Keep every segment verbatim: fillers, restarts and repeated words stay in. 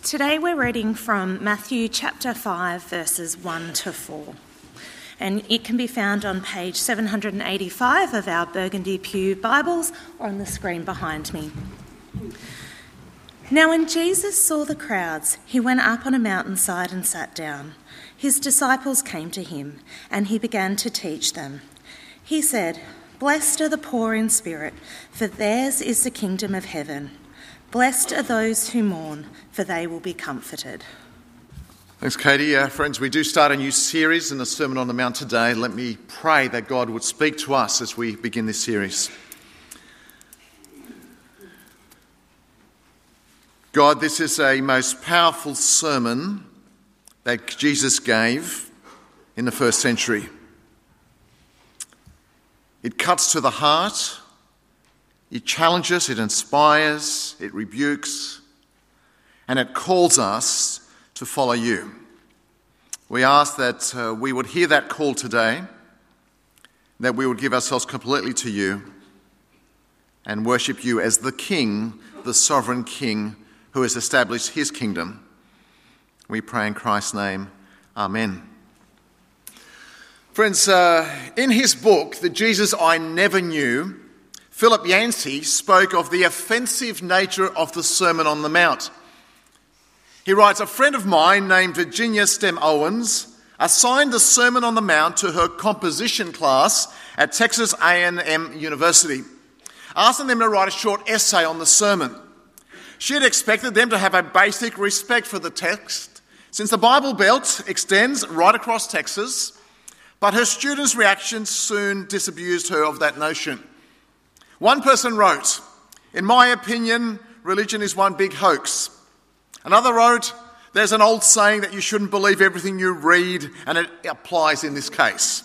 Today we're reading from Matthew chapter five, verses one to four. And it can be found on page seven hundred eighty-five of our Burgundy Pew Bibles or on the screen behind me. Now when Jesus saw the crowds, he went up on a mountainside and sat down. His disciples came to him, and he began to teach them. He said, "Blessed are the poor in spirit, for theirs is the kingdom of heaven. Blessed are those who mourn, for they will be comforted." Thanks, Katie. Uh, friends, we do start a new series in the Sermon on the Mount today. Let me pray that God would speak to us as we begin this series. God, this is a most powerful sermon that Jesus gave in the first century. It cuts to the heart. It challenges, it inspires, it rebukes, and it calls us to follow you. We ask that uh, we would hear that call today, that we would give ourselves completely to you and worship you as the King, the sovereign King who has established his kingdom. We pray in Christ's name. Amen. Friends, uh, in his book, The Jesus I Never Knew, Philip Yancey spoke of the offensive nature of the Sermon on the Mount. He writes, "A friend of mine named Virginia Stem Owens assigned the Sermon on the Mount to her composition class at Texas A and M University, asking them to write a short essay on the sermon. She had expected them to have a basic respect for the text, since the Bible Belt extends right across Texas, but her students' reactions soon disabused her of that notion. One person wrote, 'In my opinion, religion is one big hoax.' Another wrote, 'There's an old saying that you shouldn't believe everything you read, and it applies in this case.'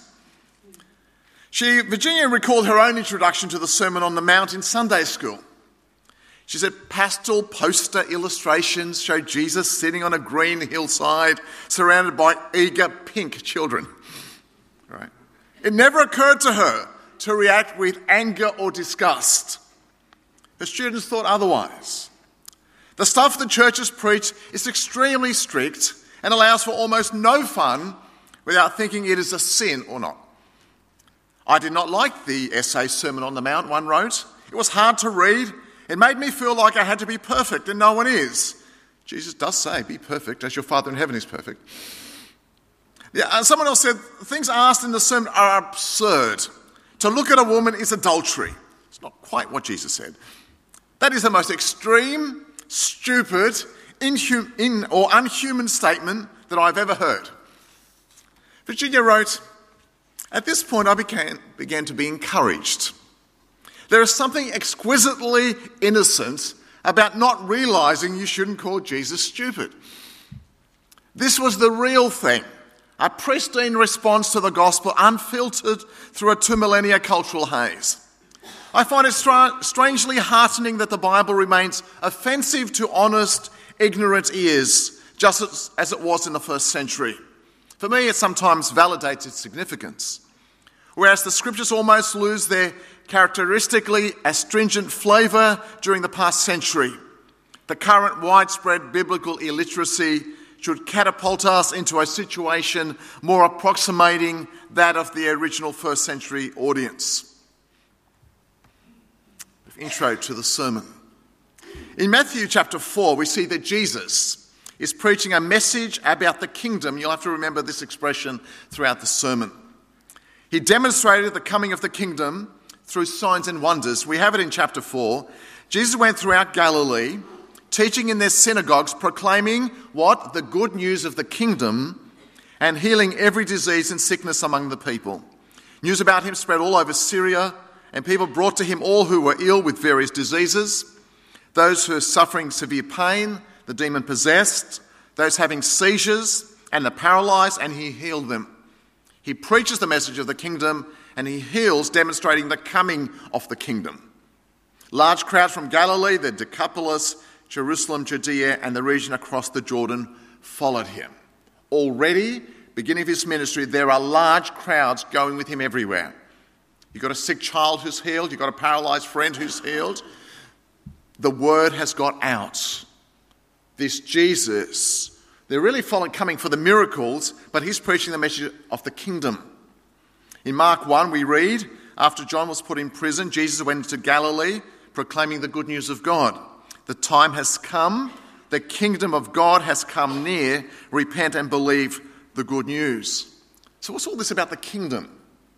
She, Virginia recalled her own introduction to the Sermon on the Mount in Sunday school. She said pastel poster illustrations showed Jesus sitting on a green hillside surrounded by eager pink children. Right? It never occurred to her to react with anger or disgust. Her students thought otherwise. The stuff the churches preach is extremely strict and allows for almost no fun without thinking it is a sin or not. I did not like the essay Sermon on the Mount," one wrote. "It was hard to read. It made me feel like I had to be perfect, and no one is. Jesus does say, 'Be perfect as your Father in heaven is perfect.'" Yeah, and someone else said, "Things asked in the sermon are absurd. To look at a woman is adultery." It's not quite what Jesus said. "That is the most extreme, stupid, inhum- in or unhuman statement that I've ever heard." Virginia wrote, "At this point I began, began to be encouraged. There is something exquisitely innocent about not realizing you shouldn't call Jesus stupid. This was the real thing. A pristine response to the gospel, unfiltered through a two millennia cultural haze. I find it stra- strangely heartening that the Bible remains offensive to honest, ignorant ears, just as, as it was in the first century. For me, it sometimes validates its significance. Whereas the scriptures almost lose their characteristically astringent flavour during the past century, the current widespread biblical illiteracy should catapult us into a situation more approximating that of the original first century audience." Intro to the sermon. In Matthew chapter four, we see that Jesus is preaching a message about the kingdom. You'll have to remember this expression throughout the sermon. He demonstrated the coming of the kingdom through signs and wonders. We have it in chapter four. Jesus went throughout Galilee, teaching in their synagogues, proclaiming what? The good news of the kingdom, and healing every disease and sickness among the people. News about him spread all over Syria, and people brought to him all who were ill with various diseases, those who were suffering severe pain, the demon-possessed, those having seizures, and the paralyzed, and he healed them. He preaches the message of the kingdom, and he heals, demonstrating the coming of the kingdom. Large crowds from Galilee, the Decapolis, Jerusalem, Judea, and the region across the Jordan followed him. Already, beginning of his ministry, there are large crowds going with him everywhere. You've got a sick child who's healed. You've got a paralyzed friend who's healed. The word has got out. this Jesus, they're really following, coming for the miracles, but he's preaching the message of the kingdom. In Mark one, we read, after John was put in prison, Jesus went into Galilee, proclaiming the good news of God. The time has come, the kingdom of God has come near. Repent and believe the good news. So what's all this about the kingdom?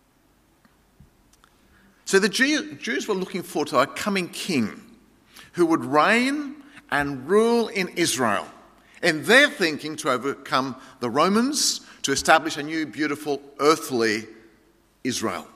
So the Jews were looking forward to a coming king who would reign and rule in Israel. And they're thinking to overcome the Romans, to establish a new, beautiful, earthly Israel.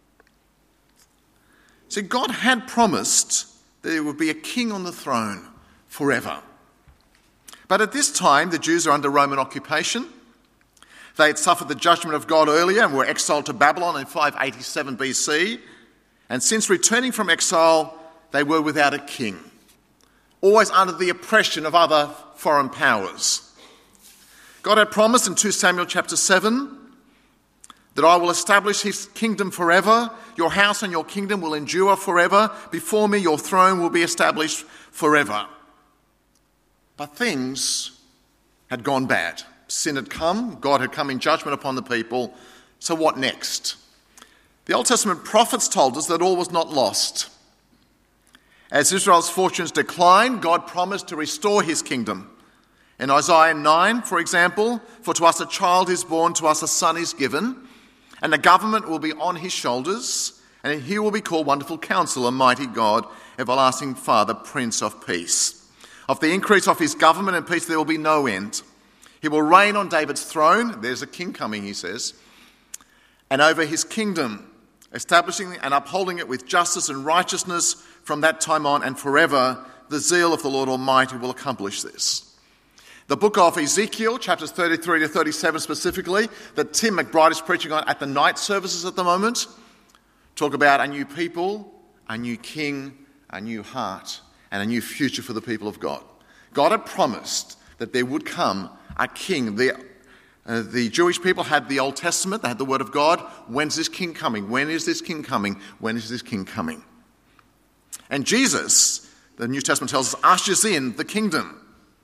So God had promised that there would be a king on the throne forever. But at this time, the Jews are under Roman occupation. They had suffered the judgment of God earlier and were exiled to Babylon in five eighty-seven B C. And since returning from exile, they were without a king, always under the oppression of other foreign powers. God had promised in Second Samuel chapter seven that I will establish his kingdom forever. Your house and your kingdom will endure forever. Before me, your throne will be established forever. But things had gone bad. Sin had come. God had come in judgment upon the people. So what next? The Old Testament prophets told us that all was not lost. As Israel's fortunes declined, God promised to restore his kingdom. In Isaiah nine, for example, for to us a child is born, to us a son is given, and the government will be on his shoulders, and he will be called Wonderful Counselor, Mighty God, Everlasting Father, Prince of Peace. Of the increase of his government and peace there will be no end. He will reign on David's throne, there's a king coming, he says, and over his kingdom, establishing and upholding it with justice and righteousness from that time on and forever. The zeal of the Lord Almighty will accomplish this. The book of Ezekiel, chapters thirty-three to thirty-seven specifically, that Tim McBride is preaching on at the night services at the moment, talk about a new people, a new king, a new heart, and a new future for the people of God. God had promised that there would come a king. The Uh, the Jewish people had the Old Testament, they had the Word of God. When's this king coming? When is this king coming? When is this king coming? And Jesus, the New Testament tells us, ushers in the kingdom.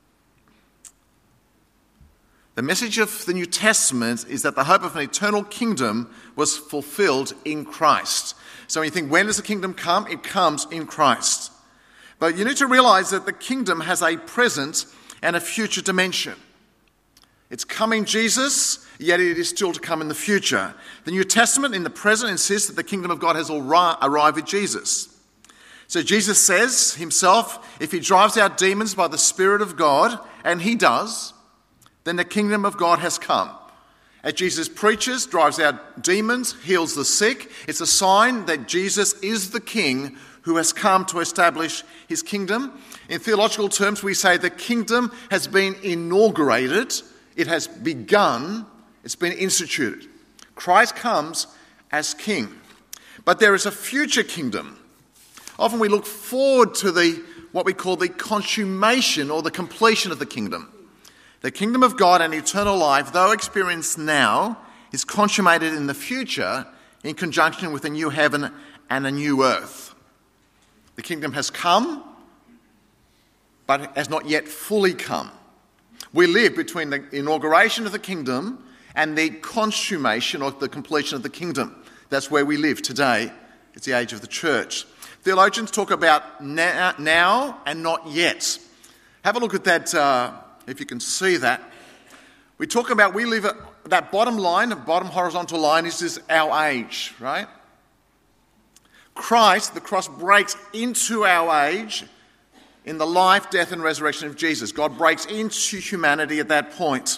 The message of the New Testament is that the hope of an eternal kingdom was fulfilled in Christ. So when you think, when does the kingdom come? It comes in Christ. But you need to realize that the kingdom has a present and a future dimension. It's coming Jesus, yet it is still to come in the future. The New Testament in the present insists that the kingdom of God has arrived with Jesus. So Jesus says himself, if he drives out demons by the Spirit of God, and he does, then the kingdom of God has come. As Jesus preaches, drives out demons, heals the sick, it's a sign that Jesus is the king who has come to establish his kingdom. In theological terms, we say the kingdom has been inaugurated. It has begun, it's been instituted. Christ comes as king. But there is a future kingdom. Often we look forward to the what we call the consummation or the completion of the kingdom. The kingdom of God and eternal life, though experienced now, is consummated in the future in conjunction with a new heaven and a new earth. The kingdom has come, but has not yet fully come. We live between the inauguration of the kingdom and the consummation or the completion of the kingdom. That's where we live today. It's the age of the church. Theologians talk about now and not yet. Have a look at that, uh, if you can see that. We talk about, we live at that bottom line, the bottom horizontal line is this our age, right? Christ, the cross breaks into our age in the life, death and resurrection of Jesus. God breaks into humanity at that point.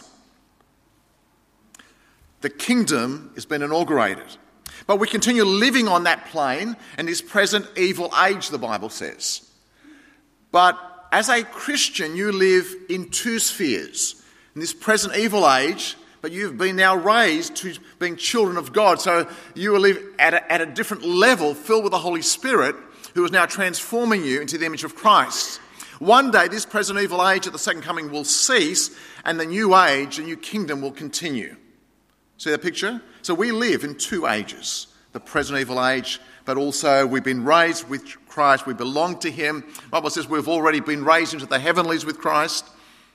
The kingdom has been inaugurated. But we continue living on that plane in this present evil age, the Bible says. But as a Christian, you live in two spheres. In this present evil age, but you've been now raised to being children of God. So you will live at a, at a different level, filled with the Holy Spirit, who is now transforming you into the image of Christ. One day, this present evil age at the second coming will cease, and the new age, the new kingdom will continue. See that picture? So we live in two ages, the present evil age, but also we've been raised with Christ, we belong to him. The Bible says we've already been raised into the heavenlies with Christ.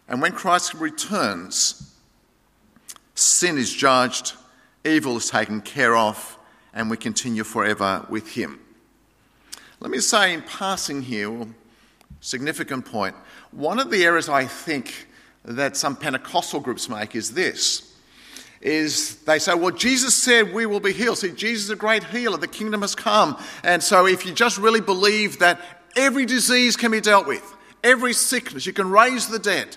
And when Christ returns, sin is judged, evil is taken care of, and we continue forever with him. Let me say in passing here, significant point, one of the errors I think that some Pentecostal groups make is this, is they say, well, Jesus said we will be healed. See, Jesus is a great healer. The kingdom has come. And so if you just really believe that every disease can be dealt with, every sickness, you can raise the dead,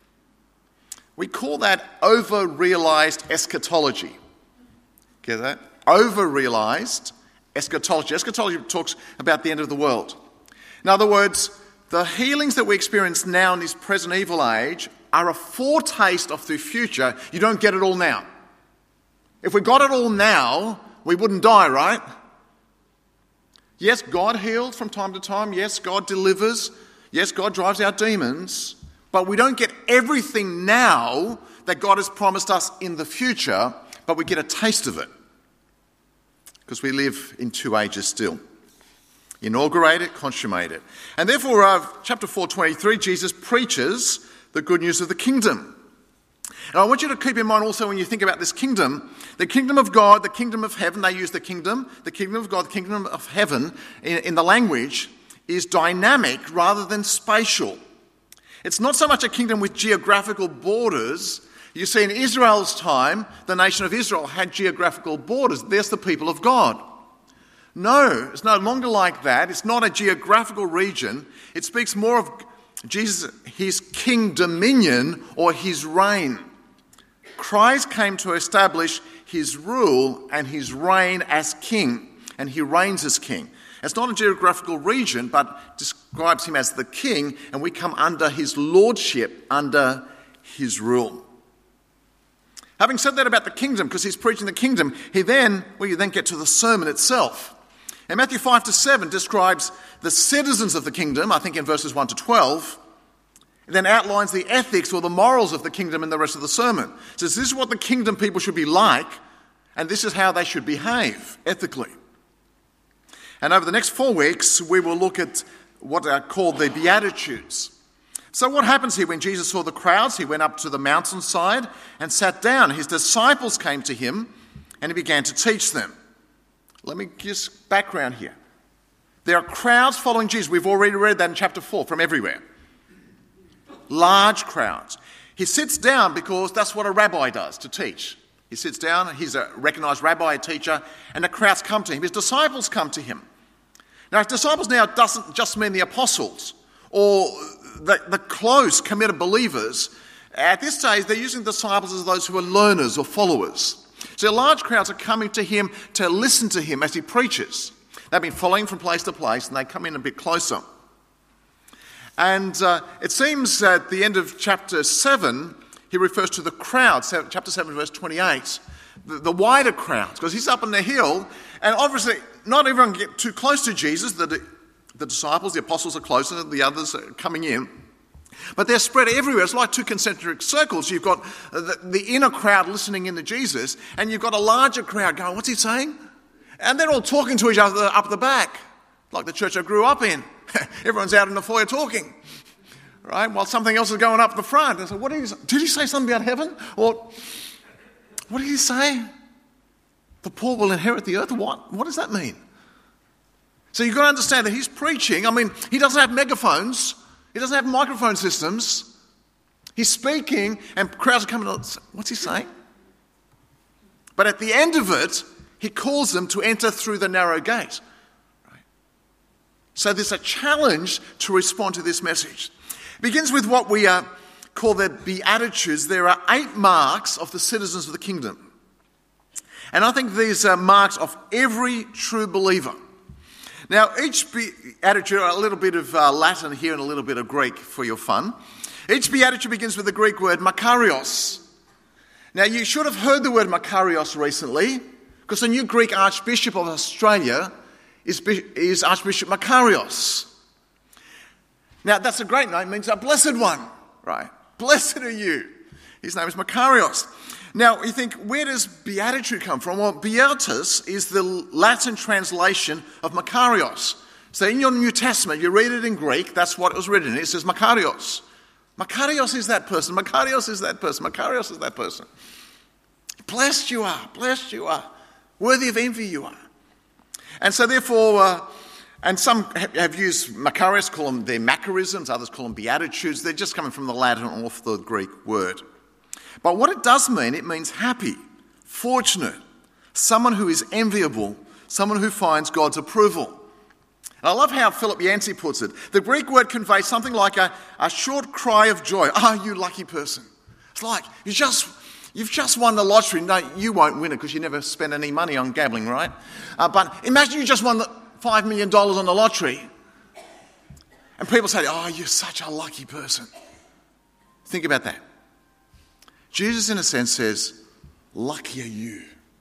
we call that over-realized eschatology. Get that? Over-realized eschatology. Eschatology talks about the end of the world. In other words, the healings that we experience now in this present evil age are a foretaste of the future. You don't get it all now. If we got it all now, we wouldn't die, right? Yes, God heals from time to time. Yes, God delivers. Yes, God drives out demons. But we don't get everything now that God has promised us in the future, but we get a taste of it. Because we live in two ages still. Inaugurate it, consummate it. And therefore, uh, chapter four twenty-three, Jesus preaches the good news of the kingdom. And I want you to keep in mind also when you think about this kingdom, the kingdom of God, the kingdom of heaven, they use the kingdom, the kingdom of God, the kingdom of heaven in, in the language is dynamic rather than spatial. It's not so much a kingdom with geographical borders. You see, in Israel's time, the nation of Israel had geographical borders. There's the people of God. No, it's no longer like that. It's not a geographical region. It speaks more of Jesus, his king dominion or his reign. Christ came to establish his rule and his reign as king, and he reigns as king. It's not a geographical region, but describes him as the king, and we come under his lordship, under his rule. Having said that about the kingdom, because he's preaching the kingdom, he then, well, you then get to the sermon itself. And Matthew five to seven describes the citizens of the kingdom, I think in verses one to twelve, and then outlines the ethics or the morals of the kingdom in the rest of the sermon. It says this is what the kingdom people should be like, and this is how they should behave ethically. And over the next four weeks, we will look at what are called the Beatitudes. So what happens here when Jesus saw the crowds? He went up to the mountainside and sat down. His disciples came to him and he began to teach them. Let me give background here. There are crowds following Jesus. We've already read that in chapter four from everywhere. Large crowds. He sits down because that's what a rabbi does, to teach. He sits down, he's a recognised rabbi, a teacher, and the crowds come to him. His disciples come to him. Now, his disciples now doesn't just mean the apostles or the, the close, committed believers. At this stage, they're using disciples as those who are learners or followers. So large crowds are coming to him to listen to him as he preaches. They've been following from place to place, and they come in a bit closer. And uh, it seems at the end of chapter seven, he refers to the crowd, chapter seven, verse twenty-eight, the, the wider crowds, because he's up on the hill, and obviously not everyone can get too close to Jesus. The, the disciples, the apostles are closer, the others are coming in. But they're spread everywhere. It's like two concentric circles. You've got the, the inner crowd listening in to Jesus, and you've got a larger crowd going, what's he saying? And they're all talking to each other up the back, like the church I grew up in. Everyone's out in the foyer talking, right? While something else is going up the front. And so, what did he say? Did he say something about heaven? Or what did he say? The poor will inherit the earth. What? What does that mean? So you've got to understand that he's preaching. I mean, he doesn't have megaphones. He doesn't have microphone systems. He's speaking, and crowds are coming. What's he saying? But at the end of it, he calls them to enter through the narrow gate. Right? So there's a challenge to respond to this message. It begins with what we uh, call the Beatitudes. There are eight marks of the citizens of the kingdom. And I think these are marks of every true believer. Now, each beatitude, a little bit of uh, Latin here and a little bit of Greek for your fun. Each beatitude begins with the Greek word makarios. Now, you should have heard the word makarios recently, because the new Greek Archbishop of Australia is, is Archbishop Makarios. Now, that's a great name, it means a blessed one, right? Blessed are you. His name is Makarios. Now, you think, where does beatitude come from? Well, beatus is the Latin translation of Makarios. So in your New Testament, you read it in Greek, that's what it was written in. It says Makarios. Makarios is that person. Makarios is that person. Makarios is that person. Blessed you are. Blessed you are. Worthy of envy you are. And so therefore, uh, and some have used Makarios, call them their Macarisms. Others call them Beatitudes. They're just coming from the Latin or the Greek word. But what it does mean, it means happy, fortunate, someone who is enviable, someone who finds God's approval. And I love how Philip Yancey puts it. The Greek word conveys something like a, a short cry of joy. Ah, oh, you lucky person. It's like you just, you've just won the lottery. No, you won't win it because you never spend any money on gambling, right? Uh, but imagine you just won the five million dollars on the lottery. And people say, oh, you're such a lucky person. Think about that. Jesus, in a sense, says, lucky are you.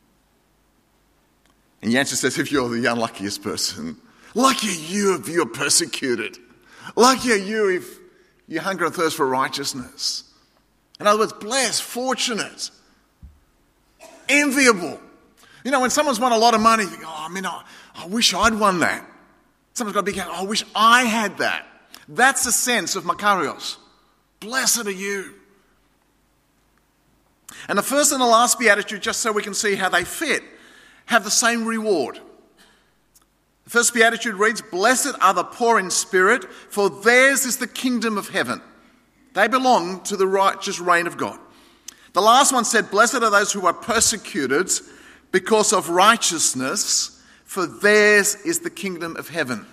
And Yancey says, if you're the unluckiest person, lucky are you if you're persecuted. Lucky are you if you hunger and thirst for righteousness. In other words, blessed, fortunate, enviable. You know, when someone's won a lot of money, you think, oh, I mean, I, I wish I'd won that. Someone's got a big house, oh, I wish I had that. That's the sense of Makarios. Blessed are you. And the first and the last beatitude, just so we can see how they fit, have the same reward. The first beatitude reads, blessed are the poor in spirit, for theirs is the kingdom of heaven. They belong to the righteous reign of God. The last one said, blessed are those who are persecuted because of righteousness, for theirs is the kingdom of heaven.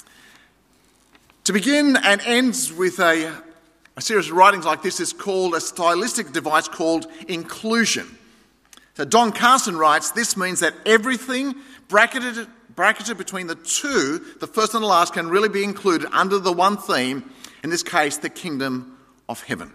To begin and end with a, a series of writings like this is called a stylistic device called inclusion. So Don Carson writes, this means that everything bracketed, bracketed between the two, the first and the last, can really be included under the one theme, in this case, the kingdom of heaven.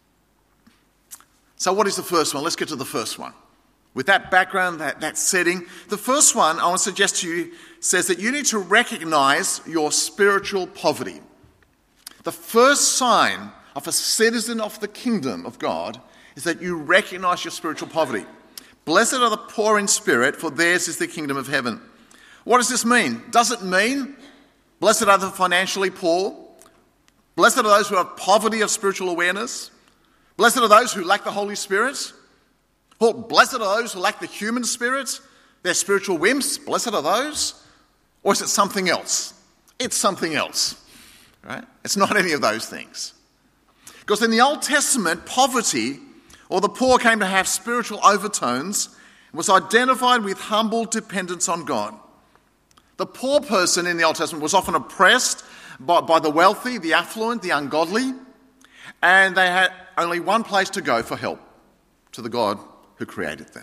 So what is the first one? Let's get to the first one. With that background, that, that setting, the first one I want to suggest to you says that you need to recognize your spiritual poverty. The first sign of a citizen of the kingdom of God is that you recognize your spiritual poverty. Blessed are the poor in spirit, for theirs is the kingdom of heaven. What does this mean? Does it mean blessed are the financially poor? Blessed are those who have poverty of spiritual awareness? Blessed are those who lack the Holy Spirit? Well, blessed are those who lack the human spirit? They're spiritual wimps. Blessed are those? Or is it something else? It's something else, right? It's not any of those things. Because in the Old Testament, poverty or the poor came to have spiritual overtones and was identified with humble dependence on God. The poor person in the Old Testament was often oppressed by, by the wealthy, the affluent, the ungodly, and they had only one place to go for help, to the God who created them.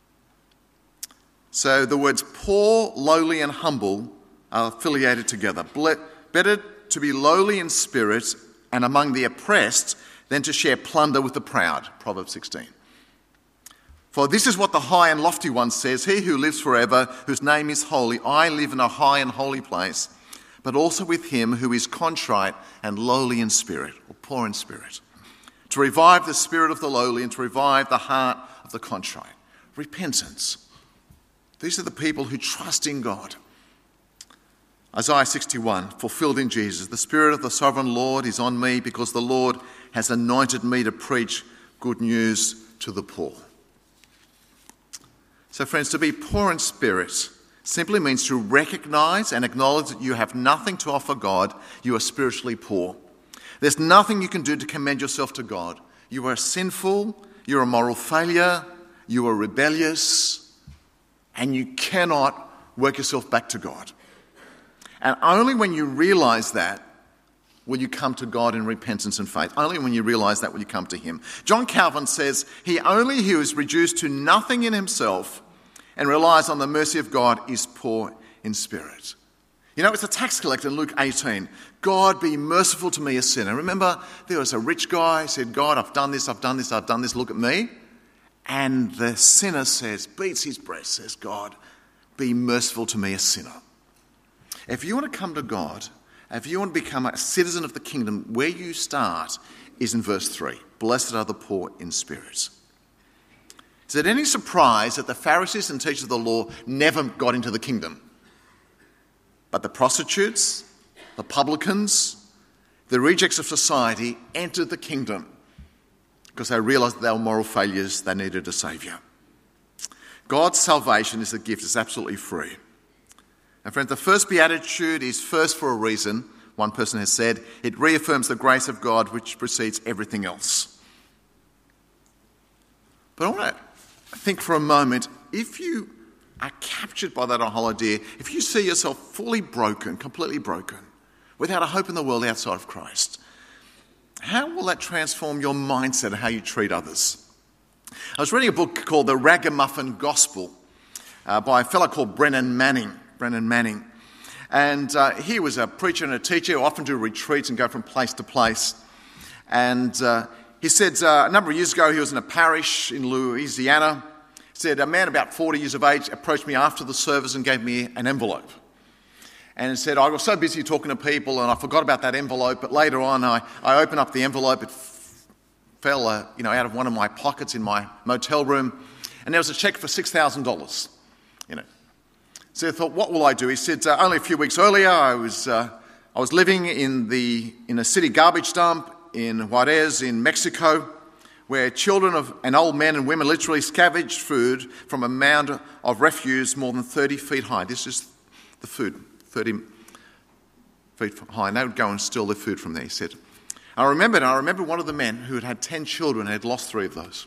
So the words poor, lowly and humble are affiliated together. Better to be lowly in spirit and among the oppressed than to share plunder with the proud, Proverbs sixteen. For this is what the high and lofty one says, he who lives forever, whose name is holy, I live in a high and holy place, but also with him who is contrite and lowly in spirit, or poor in spirit, to revive the spirit of the lowly and to revive the heart of the contrite. Repentance. These are the people who trust in God. Isaiah sixty-one, fulfilled in Jesus. The Spirit of the Sovereign Lord is on me because the Lord has anointed me to preach good news to the poor. So friends, to be poor in spirit simply means to recognize and acknowledge that you have nothing to offer God. You are spiritually poor. There's nothing you can do to commend yourself to God. You are sinful, you're a moral failure, you are rebellious, and you cannot work yourself back to God. And only when you realize that will you come to God in repentance and faith. Only when you realize that will you come to him. John Calvin says, he only who is reduced to nothing in himself and relies on the mercy of God is poor in spirit. You know, it's a tax collector in Luke eighteen. God, be merciful to me, a sinner. Remember, there was a rich guy who said, God, I've done this, I've done this, I've done this, look at me. And the sinner says, beats his breast, says, God, be merciful to me, a sinner. If you want to come to God, if you want to become a citizen of the kingdom, where you start is in verse three. Blessed are the poor in spirit. Is it any surprise that the Pharisees and teachers of the law never got into the kingdom? But the prostitutes, the publicans, the rejects of society entered the kingdom because they realised that they were moral failures, they needed a saviour. God's salvation is a gift, it's absolutely free. And friends, the first beatitude is first for a reason. One person has said, it reaffirms the grace of God which precedes everything else. But I want to think for a moment, if you are captured by that whole idea, if you see yourself fully broken, completely broken, without a hope in the world outside of Christ, how will that transform your mindset and how you treat others? I was reading a book called The Ragamuffin Gospel uh, by a fellow called Brennan Manning. Brennan Manning. And uh, he was a preacher and a teacher who often do retreats and go from place to place. And uh, he said uh, a number of years ago he was in a parish in Louisiana. He said a man about forty years of age approached me after the service and gave me an envelope. And he said, I was so busy talking to people and I forgot about that envelope, but later on I, I opened up the envelope, it f- fell uh, you know, out of one of my pockets in my motel room, and there was a cheque for six thousand dollars in it. So I thought, what will I do? He said, uh, only a few weeks earlier I was uh, I was living in the in a city garbage dump in Juarez in Mexico, where children of, and old men and women literally scavenged food from a mound of refuse more than thirty feet high. This is the food, thirty feet high, and they would go and steal their food from there, he said. I remembered, I remember one of the men who had had ten children and had lost three of those.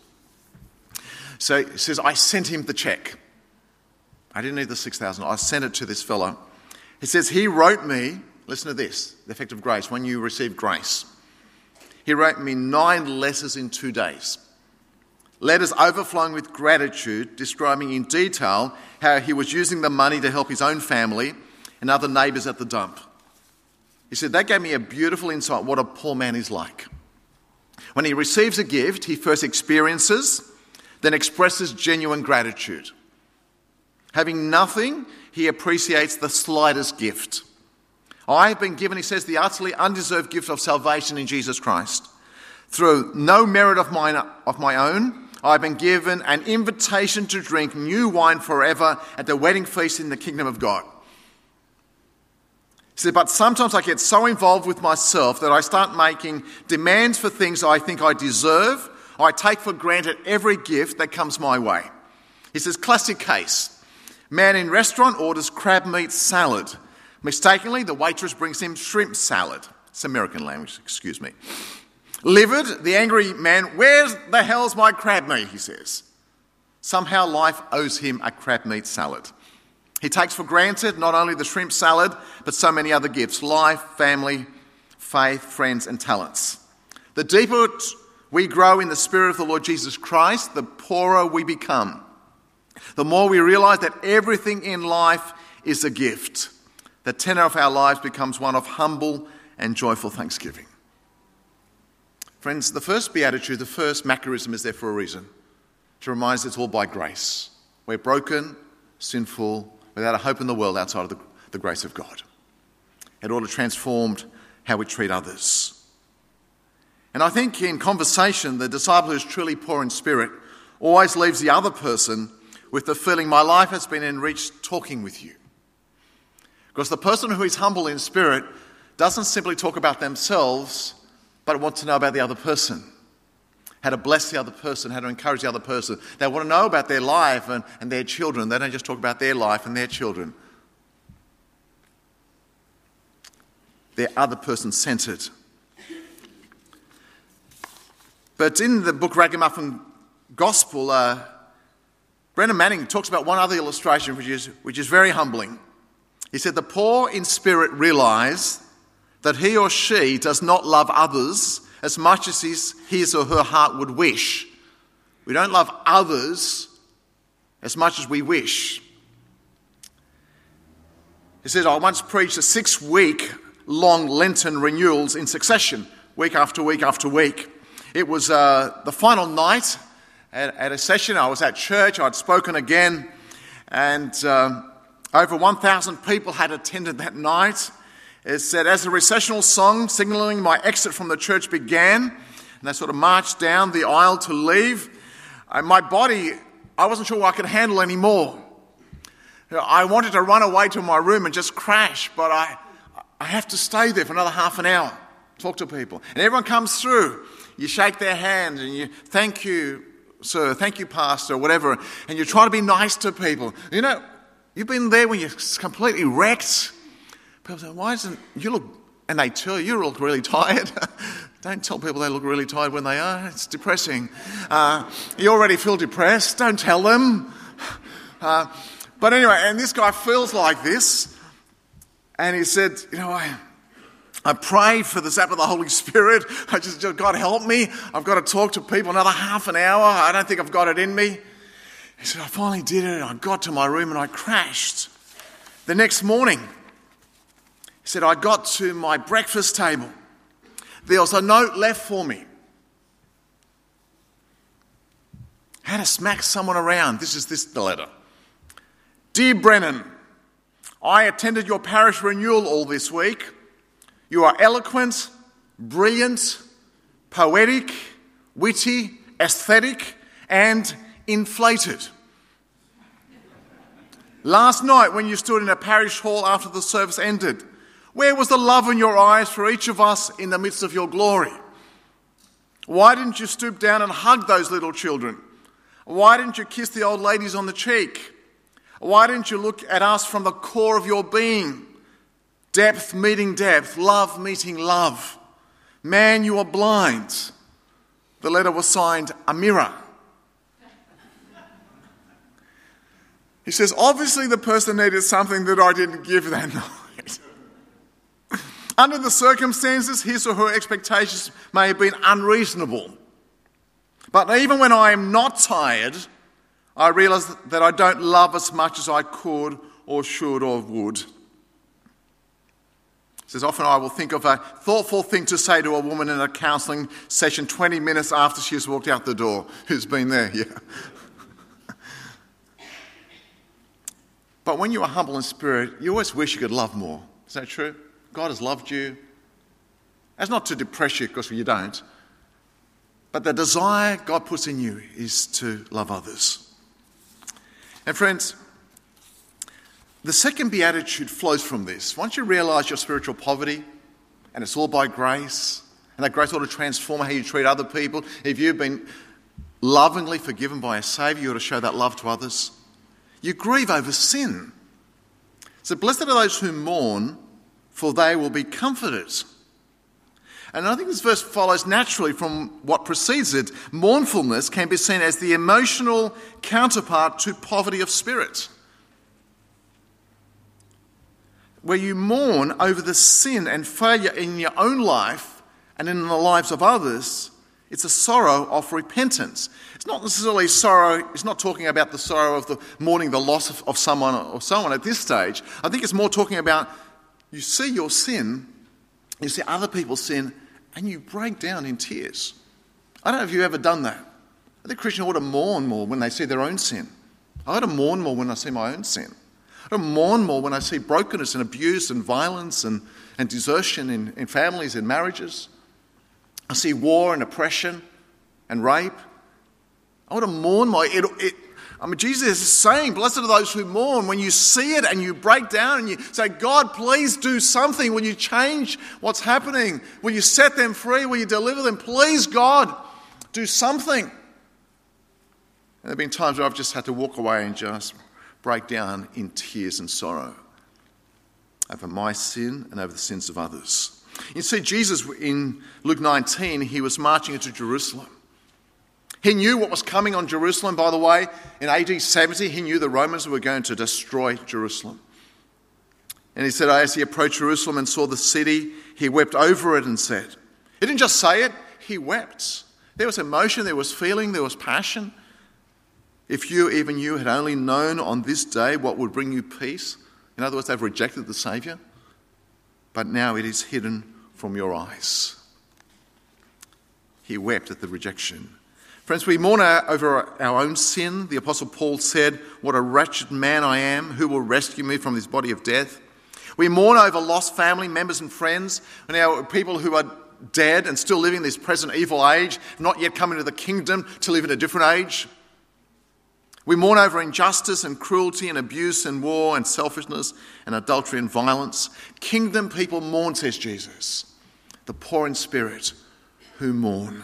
So he says, I sent him the cheque. I didn't need the six thousand dollars. I sent it to this fellow. He says, he wrote me, listen to this, the effect of grace, when you receive grace. He wrote me nine letters in two days. Letters overflowing with gratitude, describing in detail how he was using the money to help his own family and other neighbours at the dump. He said, that gave me a beautiful insight what a poor man is like. When he receives a gift, he first experiences, then expresses genuine gratitude. Having nothing, he appreciates the slightest gift. I have been given, he says, the utterly undeserved gift of salvation in Jesus Christ. Through no merit of mine, of my own, I have been given an invitation to drink new wine forever at the wedding feast in the kingdom of God. He said, but sometimes I get so involved with myself that I start making demands for things I think I deserve. I take for granted every gift that comes my way. He says, classic case. Man in restaurant orders crab meat salad. Mistakenly, the waitress brings him shrimp salad. It's American language, excuse me. Livid, the angry man, where the hell's my crab meat, he says. Somehow life owes him a crab meat salad. He takes for granted not only the shrimp salad, but so many other gifts, life, family, faith, friends, and talents. The deeper we grow in the Spirit of the Lord Jesus Christ, the poorer we become. The more we realise that everything in life is a gift. The tenor of our lives becomes one of humble and joyful thanksgiving. Friends, the first beatitude, the first Macarism is there for a reason. To remind us it's all by grace. We're broken, sinful, without a hope in the world outside of the, the grace of God. It ought to transform how we treat others. And I think in conversation, the disciple who's truly poor in spirit always leaves the other person with the feeling, my life has been enriched talking with you. Because the person who is humble in spirit doesn't simply talk about themselves, but wants to know about the other person. How to bless the other person, how to encourage the other person. They want to know about their life and, and their children. They don't just talk about their life and their children. They're other person-centred. But in the book Ragamuffin Gospel, uh, Brennan Manning talks about one other illustration which is, which is very humbling. He said, the poor in spirit realise that he or she does not love others as much as his, his or her heart would wish. We don't love others as much as we wish. He said, I once preached a six-week long Lenten renewals in succession, week after week after week. It was uh, the final night at, at a session. I was at church, I'd spoken again, and uh, over one thousand people had attended that night. It said, as the recessional song signalling my exit from the church began, and I sort of marched down the aisle to leave, and my body, I wasn't sure I could handle anymore. I wanted to run away to my room and just crash, but I, I have to stay there for another half an hour. Talk to people. And everyone comes through. You shake their hand and you, thank you, sir, thank you, pastor, or whatever. And you try to be nice to people. You know, you've been there when you're completely wrecked. People say, why isn't, you look, and they tell you, you look really tired. Don't tell people they look really tired when they are. It's depressing. Uh, you already feel depressed. Don't tell them. Uh, but anyway, and this guy feels like this. And he said, you know, I... I prayed for the zap of the Holy Spirit. I just, God help me. I've got to talk to people another half an hour. I don't think I've got it in me. He said, I finally did it. I got to my room and I crashed. The next morning, he said, I got to my breakfast table. There was a note left for me. How to smack someone around. This is this the letter. Dear Brennan, I attended your parish renewal all this week. You are eloquent, brilliant, poetic, witty, aesthetic, and inflated. Last night when you stood in a parish hall after the service ended, where was the love in your eyes for each of us in the midst of your glory? Why didn't you stoop down and hug those little children? Why didn't you kiss the old ladies on the cheek? Why didn't you look at us from the core of your being? Depth meeting depth, love meeting love. Man, you are blind. The letter was signed Amira. He says, obviously the person needed something that I didn't give that night. Under the circumstances, his or her expectations may have been unreasonable. But even when I am not tired, I realise that I don't love as much as I could or should or would. He says, often I will think of a thoughtful thing to say to a woman in a counselling session twenty minutes after she has walked out the door, who's been there, yeah. But when you are humble in spirit, you always wish you could love more. Is that true? God has loved you. That's not to depress you, because you don't. But the desire God puts in you is to love others. And friends, the second beatitude flows from this. Once you realise your spiritual poverty, and it's all by grace, and that grace ought to transform how you treat other people. If you've been lovingly forgiven by a Saviour, you ought to show that love to others. You grieve over sin. So blessed are those who mourn, for they will be comforted. And I think this verse follows naturally from what precedes it. Mournfulness can be seen as the emotional counterpart to poverty of spirit, where you mourn over the sin and failure in your own life and in the lives of others. It's a sorrow of repentance. It's not necessarily sorrow, it's not talking about the sorrow of the mourning the loss of, of someone or someone at this stage. I think it's more talking about you see your sin, you see other people's sin, and you break down in tears. I don't know if you've ever done that. I think Christians ought to mourn more when they see their own sin. I ought to mourn more when I see my own sin. I ought to mourn more when I see brokenness and abuse and violence and, and desertion in, in families and marriages. I see war and oppression and rape. I want to mourn my... It, it, I mean, Jesus is saying, blessed are those who mourn. When you see it and you break down and you say, God, please do something. Will you change what's happening? Will you set them free? Will you deliver them? Please, God, do something. And there have been times where I've just had to walk away and just break down in tears and sorrow over my sin and over the sins of others. You see, Jesus in Luke nineteen, he was marching into Jerusalem. He knew what was coming on Jerusalem, by the way. In A D seventy, he knew the Romans were going to destroy Jerusalem. And he said, as he approached Jerusalem and saw the city, he wept over it and said, he didn't just say it, he wept. There was emotion, there was feeling, there was passion. If you, even you, had only known on this day what would bring you peace. In other words, they've rejected the Saviour. But now it is hidden from your eyes. He wept at the rejection. Friends, we mourn over our own sin. The Apostle Paul said, what a wretched man I am. Who will rescue me from this body of death? We mourn over lost family members and friends, and our people who are dead and still living in this present evil age, not yet coming to the kingdom to live in a different age. We mourn over injustice and cruelty and abuse and war and selfishness and adultery and violence. Kingdom people mourn, says Jesus. the poor in spirit who mourn.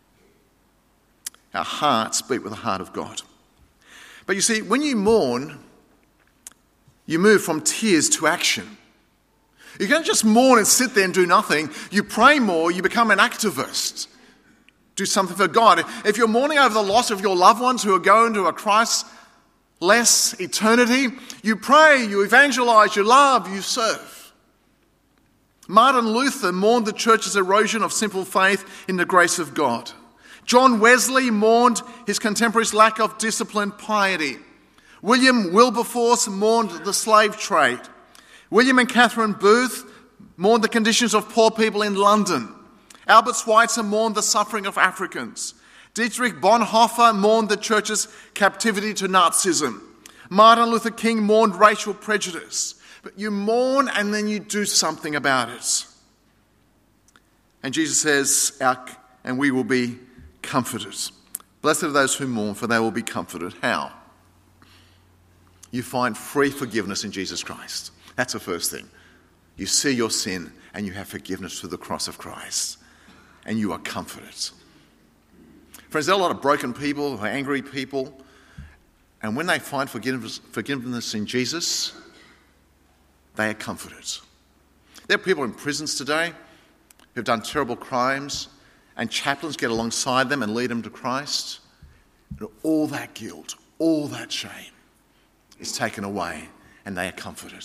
Our hearts beat with the heart of God. But you see, when you mourn, you move from tears to action. You can't just mourn and sit there and do nothing. You pray more, you become an activist. Do something for God. If you're mourning over the loss of your loved ones who are going to a Christ-less eternity, you pray, you evangelize, you love, you serve. Martin Luther mourned the church's erosion of simple faith in the grace of God. John Wesley mourned his contemporaries' lack of disciplined piety. William Wilberforce mourned the slave trade. William and Catherine Booth mourned the conditions of poor people in London. Albert Schweitzer mourned the suffering of Africans. Dietrich Bonhoeffer mourned the church's captivity to Nazism. Martin Luther King mourned racial prejudice. But you mourn and then you do something about it. And Jesus says, and we will be comforted. Blessed are those who mourn, for they will be comforted. How? You find free forgiveness in Jesus Christ. That's the first thing. You see your sin and you have forgiveness through the cross of Christ. And you are comforted. Friends, there are a lot of broken people, angry people. And when they find forgiveness, forgiveness in Jesus, they are comforted. There are people in prisons today who've done terrible crimes, and chaplains get alongside them and lead them to Christ. And all that guilt, all that shame is taken away, and they are comforted.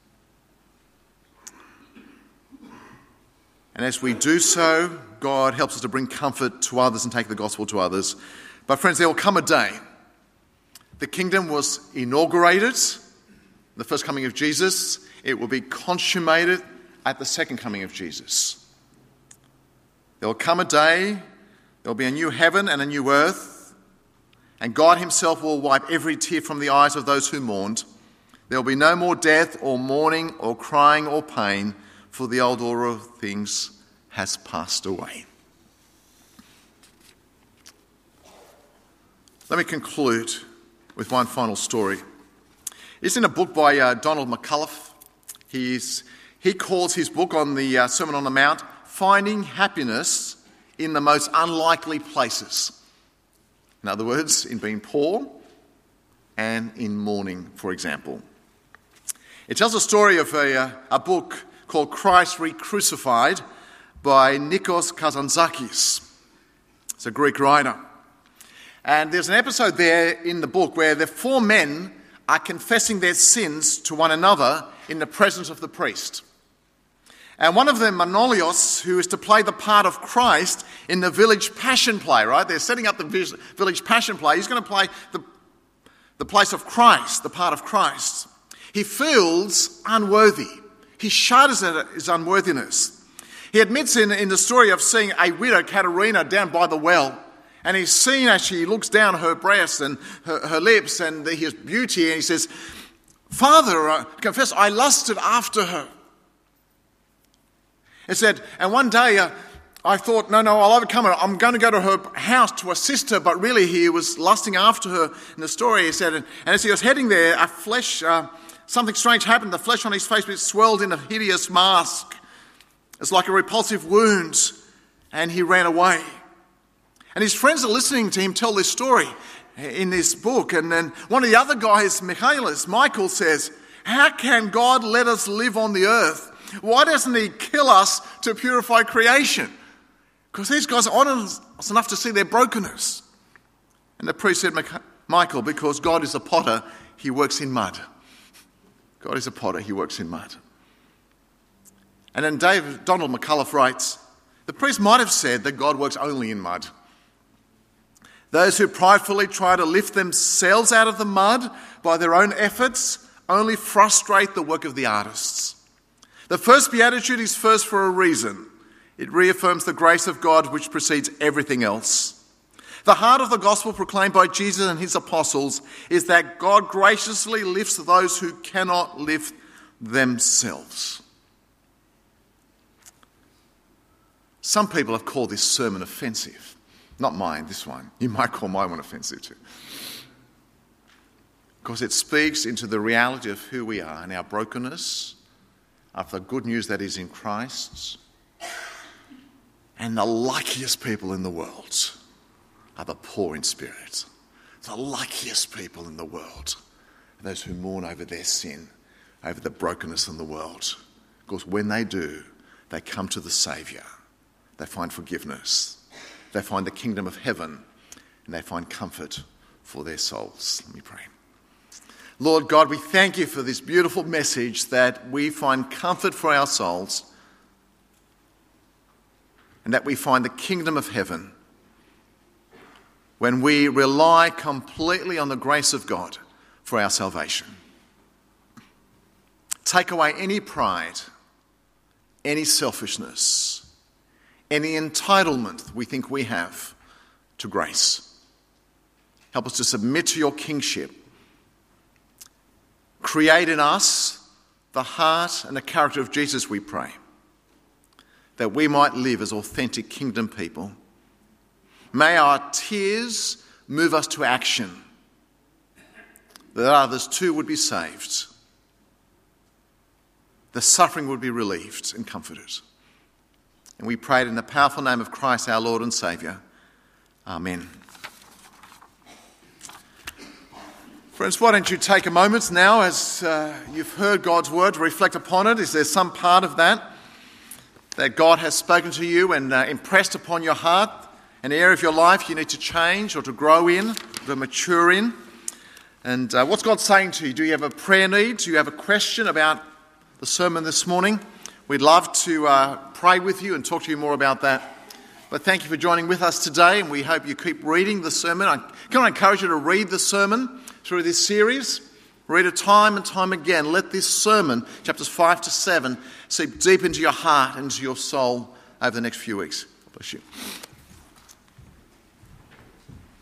And as we do so, God helps us to bring comfort to others and take the gospel to others. But friends, there will come a day. The kingdom was inaugurated, the first coming of Jesus. It will be consummated at the second coming of Jesus. There will come a day, there will be a new heaven and a new earth, and God himself will wipe every tear from the eyes of those who mourned. There will be no more death or mourning or crying or pain, for the old order of things has passed away. Let me conclude with one final story. It's in a book by uh, Donald McCullough. He's, he calls his book on the uh, Sermon on the Mount, Finding Happiness in the Most Unlikely Places. In other words, in being poor and in mourning, for example. It tells a story of a, uh, a book called Christ Re-Crucified by Nikos Kazantzakis. It's a Greek writer. And there's an episode there in the book where the four men are confessing their sins to one another in the presence of the priest. And one of them, Manolios, who is to play the part of Christ in the village passion play, right? They're setting up the village passion play. He's going to play the, the place of Christ, the part of Christ. He feels unworthy. He shudders at his unworthiness. He admits in, in the story of seeing a widow, Katerina, down by the well. And he's seen as she looks down her breasts and her, her lips and the, his beauty. And he says, Father, I confess, I lusted after her. He said, and one day uh, I thought, no, no, I'll overcome her. I'm going to go to her house to assist her. But really he was lusting after her in the story. He said, and, and as he was heading there, a flesh... Uh, Something strange happened. The flesh on his face was swelled in a hideous mask. It's like a repulsive wound. And he ran away. And his friends are listening to him tell this story in this book. And then one of the other guys, Michaelis, Michael says, how can God let us live on the earth? Why doesn't he kill us to purify creation? Because these guys are honest enough to see their brokenness. And the priest said, Michael, because God is a potter, he works in mud. God is a potter, he works in mud. And then David, Donald McCullough writes, the priest might have said that God works only in mud. Those who pridefully try to lift themselves out of the mud by their own efforts only frustrate the work of the artists. The first beatitude is first for a reason. It reaffirms the grace of God which precedes everything else. The heart of the gospel proclaimed by Jesus and his apostles is that God graciously lifts those who cannot lift themselves. Some people have called this sermon offensive. Not mine, this one. You might call my one offensive too. Because it speaks into the reality of who we are and our brokenness, of the good news that is in Christ, And the luckiest people in the world are the poor in spirit. The luckiest people in the world are those who mourn over their sin, over the brokenness in the world. Because when they do, they come to the Saviour. They find forgiveness. They find the kingdom of heaven. And they find comfort for their souls. Let me pray. Lord God, we thank you for this beautiful message that we find comfort for our souls and that we find the kingdom of heaven when we rely completely on the grace of God for our salvation. Take away any pride, any selfishness, any entitlement we think we have to grace. Help us to submit to your kingship. Create in us the heart and the character of Jesus, we pray, that we might live as authentic kingdom people. May our tears move us to action, that others too would be saved. The suffering would be relieved and comforted. And we pray it in the powerful name of Christ, our Lord and Saviour. Amen. Friends, why don't you take a moment now as uh, you've heard God's word to reflect upon it. Is there some part of that that God has spoken to you and uh, impressed upon your heart? An area of your life you need to change or to grow in, to mature in? And uh, what's God saying to you? Do you have a prayer need? Do you have a question about the sermon this morning? We'd love to uh, pray with you and talk to you more about that. But thank you for joining with us today, and we hope you keep reading the sermon. I can I encourage you to read the sermon through this series. Read it time and time again. Let this sermon, chapters five to seven, seep deep into your heart and into your soul over the next few weeks. God bless you.